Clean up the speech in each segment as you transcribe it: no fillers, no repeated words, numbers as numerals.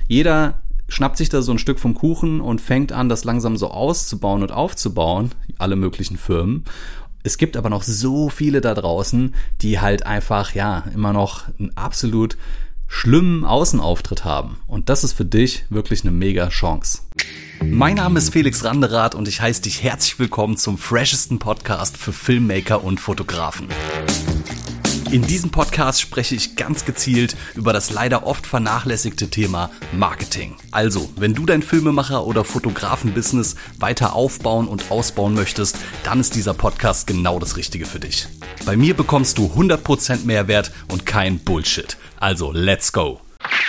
Jeder schnappt sich da so ein Stück vom Kuchen und fängt an, das langsam so auszubauen und aufzubauen, alle möglichen Firmen. Es gibt aber noch so viele da draußen, die halt einfach, immer noch einen absolut schlimmen Außenauftritt haben. Und das ist für dich wirklich eine mega Chance. Mein Name ist Felix Randerath und ich heiße dich herzlich willkommen zum freshesten Podcast für Filmmaker und Fotografen. In diesem Podcast spreche ich ganz gezielt über das leider oft vernachlässigte Thema Marketing. Also, wenn du dein Filmemacher- oder Fotografen-Business weiter aufbauen und ausbauen möchtest, dann ist dieser Podcast genau das Richtige für dich. Bei mir bekommst du 100% Mehrwert und kein Bullshit. Also, let's go!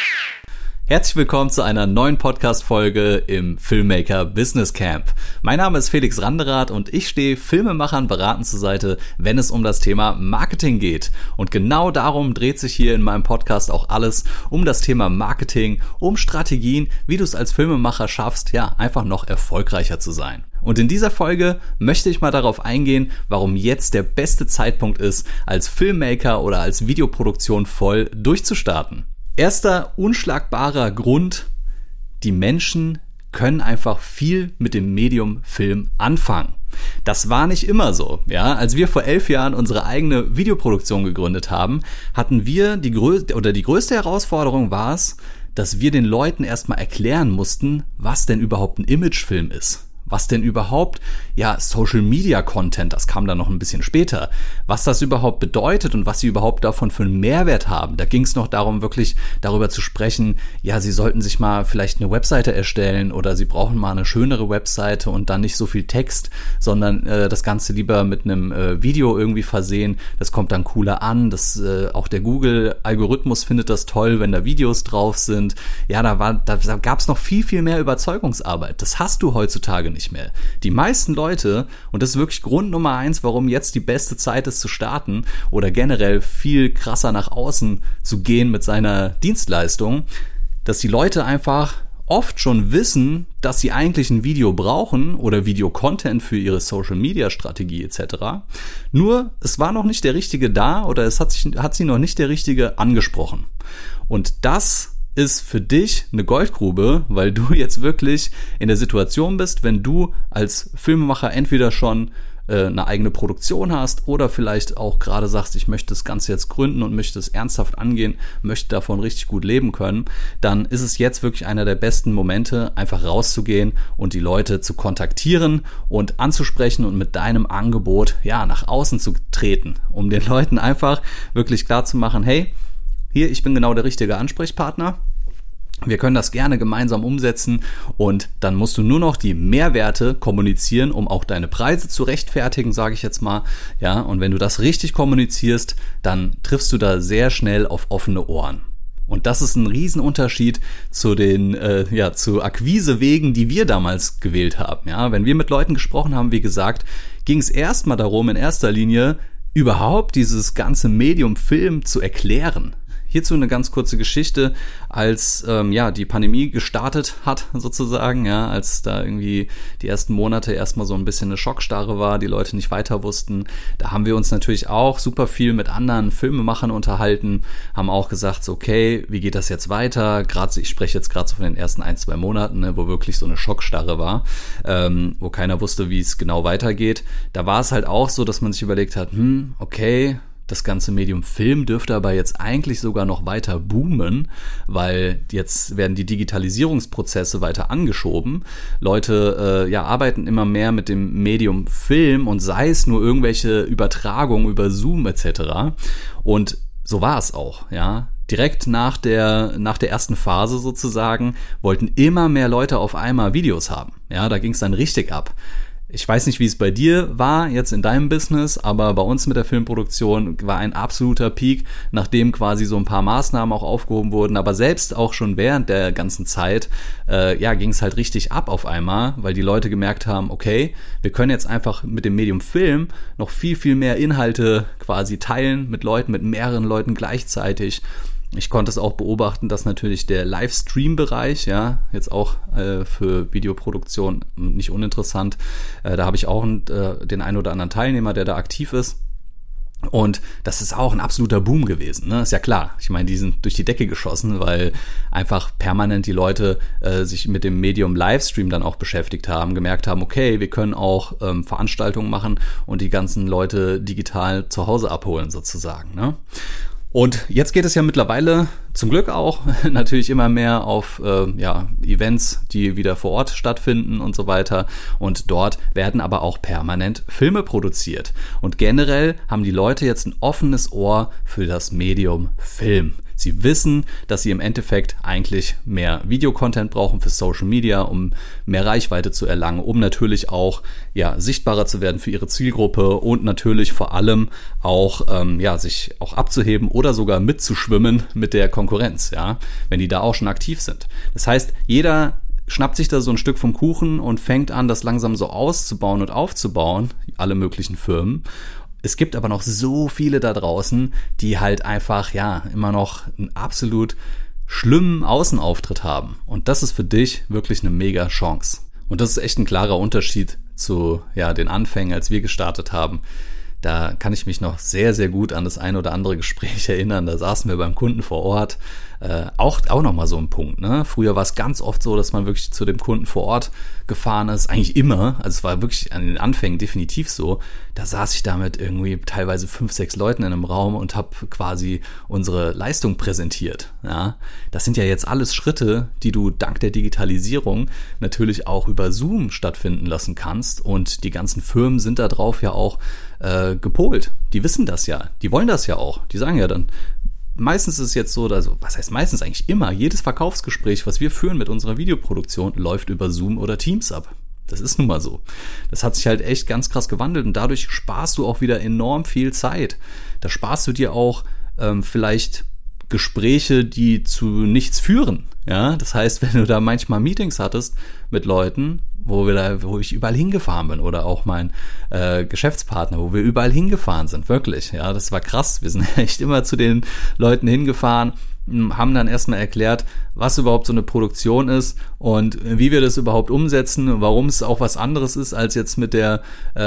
Herzlich willkommen zu einer neuen Podcast-Folge im Filmmaker Business Camp. Mein Name ist Felix Randerath und ich stehe Filmemachern beratend zur Seite, wenn es um das Thema Marketing geht. Und genau darum dreht sich hier in meinem Podcast auch alles, um das Thema Marketing, um Strategien, wie du es als Filmemacher schaffst, einfach noch erfolgreicher zu sein. Und in dieser Folge möchte ich mal darauf eingehen, warum jetzt der beste Zeitpunkt ist, als Filmmaker oder als Videoproduktion voll durchzustarten. Erster unschlagbarer Grund: die Menschen können einfach viel mit dem Medium Film anfangen. Das war nicht immer so. Als wir vor 11 Jahren unsere eigene Videoproduktion gegründet haben, hatten wir die größte Herausforderung war es, dass wir den Leuten erstmal erklären mussten, was denn überhaupt ein Imagefilm ist. Was denn überhaupt, Social Media Content, das kam dann noch ein bisschen später, was das überhaupt bedeutet und was sie überhaupt davon für einen Mehrwert haben. Da ging es noch darum, wirklich darüber zu sprechen, sie sollten sich mal vielleicht eine Webseite erstellen oder sie brauchen mal eine schönere Webseite und dann nicht so viel Text, sondern das Ganze lieber mit einem Video irgendwie versehen. Das kommt dann cooler an, auch der Google-Algorithmus findet das toll, wenn da Videos drauf sind. Da gab es noch viel, viel mehr Überzeugungsarbeit. Das hast du heutzutage nicht mehr. Die meisten Leute, und das ist wirklich Grund Nummer 1, warum jetzt die beste Zeit ist zu starten oder generell viel krasser nach außen zu gehen mit seiner Dienstleistung, dass die Leute einfach oft schon wissen, dass sie eigentlich ein Video brauchen oder Video-Content für ihre Social-Media-Strategie etc. Nur, es war noch nicht der Richtige da oder es hat sie noch nicht der Richtige angesprochen. Und das ist für dich eine Goldgrube, weil du jetzt wirklich in der Situation bist, wenn du als Filmemacher entweder schon eine eigene Produktion hast oder vielleicht auch gerade sagst, ich möchte das Ganze jetzt gründen und möchte es ernsthaft angehen, möchte davon richtig gut leben können, dann ist es jetzt wirklich einer der besten Momente, einfach rauszugehen und die Leute zu kontaktieren und anzusprechen und mit deinem Angebot nach außen zu treten, um den Leuten einfach wirklich klar zu machen, hey, hier, ich bin genau der richtige Ansprechpartner. Wir können das gerne gemeinsam umsetzen und dann musst du nur noch die Mehrwerte kommunizieren, um auch deine Preise zu rechtfertigen, sage ich jetzt mal. Und wenn du das richtig kommunizierst, dann triffst du da sehr schnell auf offene Ohren. Und das ist ein Riesenunterschied zu den zu Akquisewegen, die wir damals gewählt haben. Wenn wir mit Leuten gesprochen haben, wie gesagt, ging es erstmal darum, in erster Linie überhaupt dieses ganze Medium Film zu erklären. Hierzu eine ganz kurze Geschichte, als die Pandemie gestartet hat sozusagen, als da irgendwie die ersten Monate erstmal so ein bisschen eine Schockstarre war, die Leute nicht weiter wussten. Da haben wir uns natürlich auch super viel mit anderen Filmemachern unterhalten, haben auch gesagt, so, okay, wie geht das jetzt weiter? Ich spreche jetzt gerade so von den ersten 1-2 Monaten, wo wirklich so eine Schockstarre war, wo keiner wusste, wie es genau weitergeht. Da war es halt auch so, dass man sich überlegt hat, okay, das ganze Medium Film dürfte aber jetzt eigentlich sogar noch weiter boomen, weil jetzt werden die Digitalisierungsprozesse weiter angeschoben. Leute arbeiten immer mehr mit dem Medium Film und sei es nur irgendwelche Übertragungen über Zoom etc. Und so war es auch, Direkt nach der ersten Phase sozusagen wollten immer mehr Leute auf einmal Videos haben. Da ging es dann richtig ab. Ich weiß nicht, wie es bei dir war, jetzt in deinem Business, aber bei uns mit der Filmproduktion war ein absoluter Peak, nachdem quasi so ein paar Maßnahmen auch aufgehoben wurden, aber selbst auch schon während der ganzen Zeit, ging es halt richtig ab auf einmal, weil die Leute gemerkt haben, okay, wir können jetzt einfach mit dem Medium Film noch viel, viel mehr Inhalte quasi teilen mit Leuten, mit mehreren Leuten gleichzeitig. Ich konnte es auch beobachten, dass natürlich der Livestream-Bereich, jetzt auch für Videoproduktion nicht uninteressant, da habe ich auch den einen oder anderen Teilnehmer, der da aktiv ist. Und das ist auch ein absoluter Boom gewesen, ne? Ist ja klar. Ich meine, die sind durch die Decke geschossen, weil einfach permanent die Leute sich mit dem Medium Livestream dann auch beschäftigt haben, gemerkt haben, okay, wir können auch Veranstaltungen machen und die ganzen Leute digital zu Hause abholen sozusagen, ne? Und jetzt geht es ja mittlerweile zum Glück auch natürlich immer mehr auf Events, die wieder vor Ort stattfinden und so weiter. Und dort werden aber auch permanent Filme produziert. Und generell haben die Leute jetzt ein offenes Ohr für das Medium Film. Sie wissen, dass sie im Endeffekt eigentlich mehr Videocontent brauchen für Social Media, um mehr Reichweite zu erlangen, um natürlich auch sichtbarer zu werden für ihre Zielgruppe und natürlich vor allem auch sich auch abzuheben oder sogar mitzuschwimmen mit der Konkurrenz, wenn die da auch schon aktiv sind. Das heißt, jeder schnappt sich da so ein Stück vom Kuchen und fängt an, das langsam so auszubauen und aufzubauen, alle möglichen Firmen. Es gibt aber noch so viele da draußen, die halt einfach, immer noch einen absolut schlimmen Außenauftritt haben. Und das ist für dich wirklich eine mega Chance. Und das ist echt ein klarer Unterschied zu, den Anfängen, als wir gestartet haben. Da kann ich mich noch sehr, sehr gut an das ein oder andere Gespräch erinnern. Da saßen wir beim Kunden vor Ort. Auch nochmal so ein Punkt, ne? Früher war es ganz oft so, dass man wirklich zu dem Kunden vor Ort gefahren ist. Eigentlich immer. Also es war wirklich an den Anfängen definitiv so. Da saß ich da mit irgendwie teilweise 5, 6 Leuten in einem Raum und habe quasi unsere Leistung präsentiert. Ja? Das sind ja jetzt alles Schritte, die du dank der Digitalisierung natürlich auch über Zoom stattfinden lassen kannst. Und die ganzen Firmen sind da drauf ja auch gepolt. Die wissen das ja. Die wollen das ja auch. Die sagen ja dann, meistens ist es jetzt so, also was heißt meistens, eigentlich immer, jedes Verkaufsgespräch, was wir führen mit unserer Videoproduktion, läuft über Zoom oder Teams ab. Das ist nun mal so. Das hat sich halt echt ganz krass gewandelt und dadurch sparst du auch wieder enorm viel Zeit. Da sparst du dir auch vielleicht Gespräche, die zu nichts führen. Ja, das heißt, wenn du da manchmal Meetings hattest mit Leuten, wo ich überall hingefahren bin oder auch mein Geschäftspartner, wo wir überall hingefahren sind, wirklich. Ja, das war krass. Wir sind echt immer zu den Leuten hingefahren, haben dann erstmal erklärt, was überhaupt so eine Produktion ist und wie wir das überhaupt umsetzen, warum es auch was anderes ist, als jetzt mit der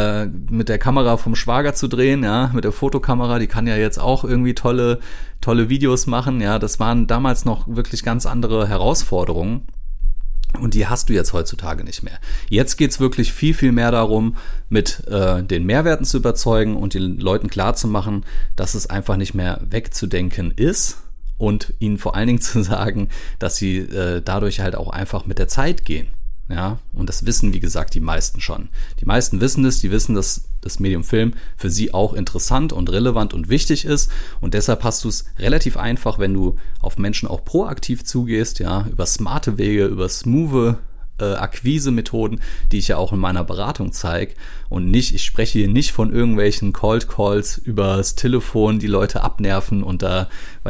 Kamera vom Schwager zu drehen, mit der Fotokamera, die kann ja jetzt auch irgendwie tolle Videos machen, das waren damals noch wirklich ganz andere Herausforderungen. Und die hast du jetzt heutzutage nicht mehr. Jetzt geht's wirklich viel, viel mehr darum, mit den Mehrwerten zu überzeugen und den Leuten klarzumachen, dass es einfach nicht mehr wegzudenken ist und ihnen vor allen Dingen zu sagen, dass sie dadurch halt auch einfach mit der Zeit gehen. Ja, und das wissen, wie gesagt, die meisten schon. Die meisten wissen es, die wissen, dass das Medium Film für sie auch interessant und relevant und wichtig ist. Und deshalb hast du es relativ einfach, wenn du auf Menschen auch proaktiv zugehst, über smarte Wege, über smoothe Akquise-Methoden, die ich ja auch in meiner Beratung zeige. Und ich spreche hier nicht von irgendwelchen Cold Calls übers Telefon, die Leute abnerven und da,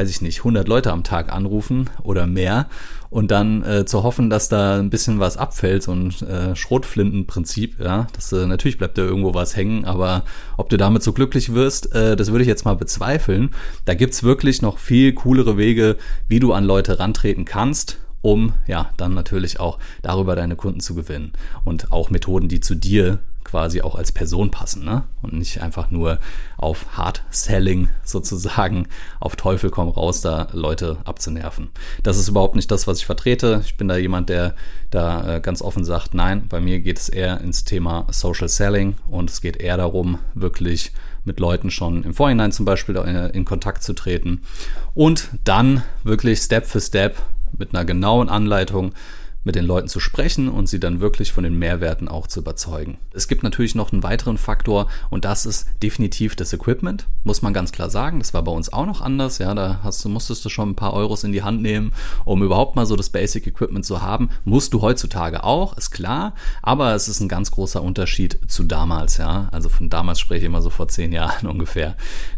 100 Leute am Tag anrufen oder mehr und dann zu hoffen, dass da ein bisschen was abfällt, so ein Schrotflintenprinzip, natürlich bleibt da irgendwo was hängen, aber ob du damit so glücklich wirst, das würde ich jetzt mal bezweifeln. Da gibt's wirklich noch viel coolere Wege, wie du an Leute rantreten kannst, um dann natürlich auch darüber deine Kunden zu gewinnen und auch Methoden, die zu dir quasi auch als Person passen, ne? Und nicht einfach nur auf Hard Selling sozusagen auf Teufel komm raus da Leute abzunerven. Das ist überhaupt nicht das, was ich vertrete. Ich bin da jemand, der da ganz offen sagt, nein, bei mir geht es eher ins Thema Social Selling und es geht eher darum, wirklich mit Leuten schon im Vorhinein zum Beispiel in Kontakt zu treten und dann wirklich Step für Step mit einer genauen Anleitung mit den Leuten zu sprechen und sie dann wirklich von den Mehrwerten auch zu überzeugen. Es gibt natürlich noch einen weiteren Faktor und das ist definitiv das Equipment, muss man ganz klar sagen. Das war bei uns auch noch anders. Da musstest du schon ein paar Euros in die Hand nehmen, um überhaupt mal so das Basic Equipment zu haben. Musst du heutzutage auch, ist klar, aber es ist ein ganz großer Unterschied zu damals. Also von damals spreche ich immer so vor 10 Jahren ungefähr.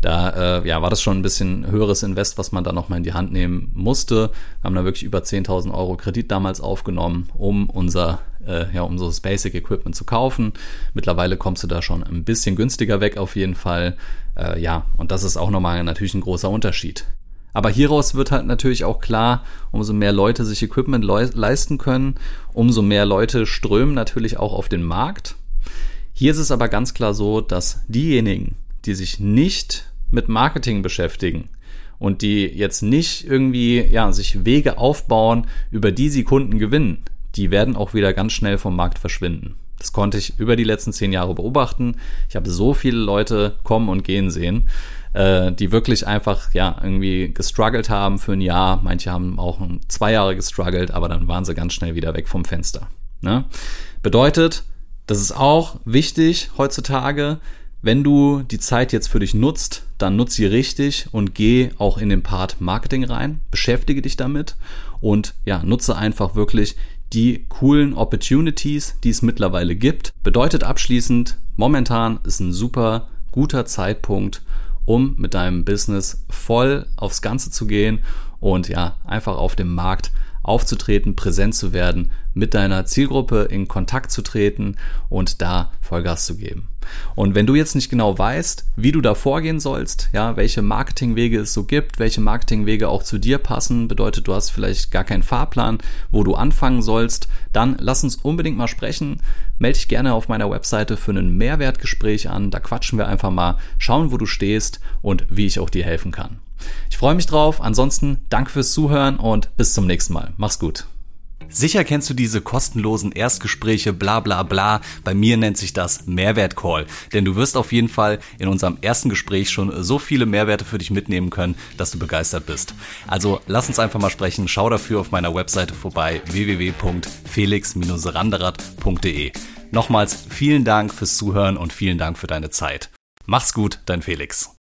Da war das schon ein bisschen höheres Invest, was man da nochmal in die Hand nehmen musste. Wir haben da wirklich über 10.000 Euro Kredit damals aufgenommen, um unser das Basic Equipment zu kaufen. Mittlerweile kommst du da schon ein bisschen günstiger weg auf jeden Fall. Und das ist auch nochmal natürlich ein großer Unterschied. Aber hieraus wird halt natürlich auch klar, umso mehr Leute sich Equipment leisten können, umso mehr Leute strömen natürlich auch auf den Markt. Hier ist es aber ganz klar so, dass diejenigen, die sich nicht mit Marketing beschäftigen und die jetzt nicht irgendwie sich Wege aufbauen, über die sie Kunden gewinnen, die werden auch wieder ganz schnell vom Markt verschwinden. Das konnte ich über die letzten 10 Jahre beobachten. Ich habe so viele Leute kommen und gehen sehen, die wirklich einfach irgendwie gestruggelt haben für ein Jahr. Manche haben auch 2 Jahre gestruggelt, aber dann waren sie ganz schnell wieder weg vom Fenster. Ne? Bedeutet, das ist auch wichtig heutzutage, wenn du die Zeit jetzt für dich nutzt, dann nutz sie richtig und geh auch in den Part Marketing rein, beschäftige dich damit und nutze einfach wirklich die coolen Opportunities, die es mittlerweile gibt. Bedeutet abschließend, momentan ist ein super guter Zeitpunkt, um mit deinem Business voll aufs Ganze zu gehen und einfach auf dem Markt aufzutreten, präsent zu werden, mit deiner Zielgruppe in Kontakt zu treten und da Vollgas zu geben. Und wenn du jetzt nicht genau weißt, wie du da vorgehen sollst, welche Marketingwege es so gibt, welche Marketingwege auch zu dir passen, bedeutet, du hast vielleicht gar keinen Fahrplan, wo du anfangen sollst, dann lass uns unbedingt mal sprechen. Melde dich gerne auf meiner Webseite für ein Mehrwertgespräch an. Da quatschen wir einfach mal, schauen, wo du stehst und wie ich auch dir helfen kann. Ich freue mich drauf. Ansonsten danke fürs Zuhören und bis zum nächsten Mal. Mach's gut. Sicher kennst du diese kostenlosen Erstgespräche, bla bla bla. Bei mir nennt sich das Mehrwert-Call. Denn du wirst auf jeden Fall in unserem ersten Gespräch schon so viele Mehrwerte für dich mitnehmen können, dass du begeistert bist. Also lass uns einfach mal sprechen. Schau dafür auf meiner Webseite vorbei, www.felix-randerath.de. Nochmals vielen Dank fürs Zuhören und vielen Dank für deine Zeit. Mach's gut, dein Felix.